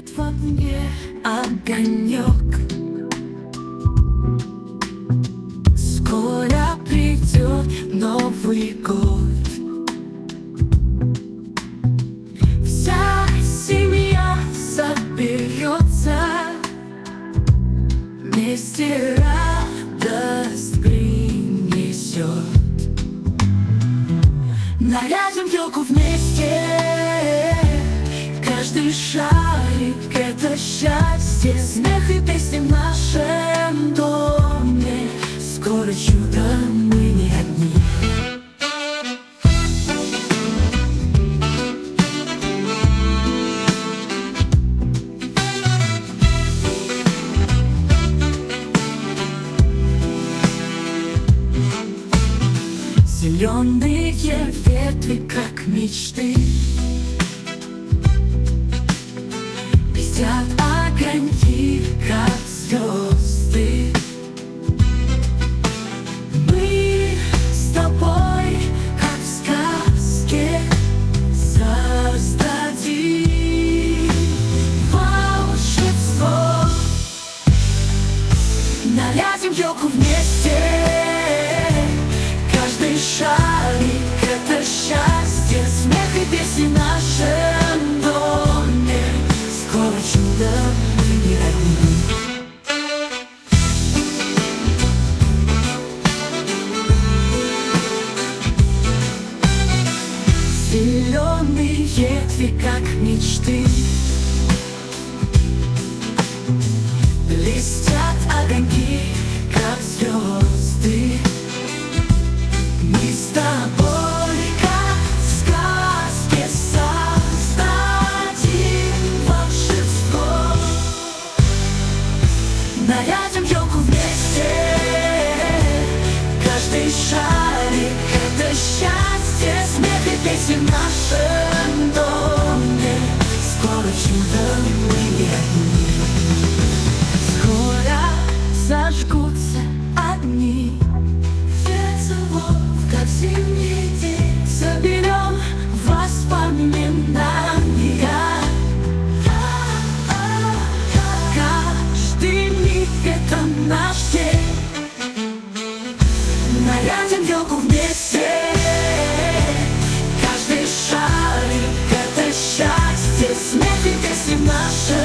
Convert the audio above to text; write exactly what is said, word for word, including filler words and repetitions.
во мне огонек. Скоро придет Новый год. Вся семья соберется, вместе радость принесет. Нарядим елку вместе, каждый шарик — это счастье, смех и песни в нашем доме. Скоро чудо, мы не одни. Зеленые ветви, как мечты, блестят огоньки, как звезды. Мы с тобой, как в сказке, создадим волшебство. Нарядим елку вместе, каждый шарик — это счастье, смех и песни в нашем доме. Скоро чудо, мы не одни. Зеленые ветви, как мечты, блестят огоньки, как звезды. Мы с тобой, как в сказке, создадим волшебство. Нарядим елку вместе, каждый шарик — это счастье, смех и песни в нашем доме. Скоро чудо, мы не одни. Скоро зажгутся огни, как зимний день, соберем воспоминания. Каждый миг — это наш день. Нарядим елку вместе, каждый шарик — это счастье, смех и песни в нашем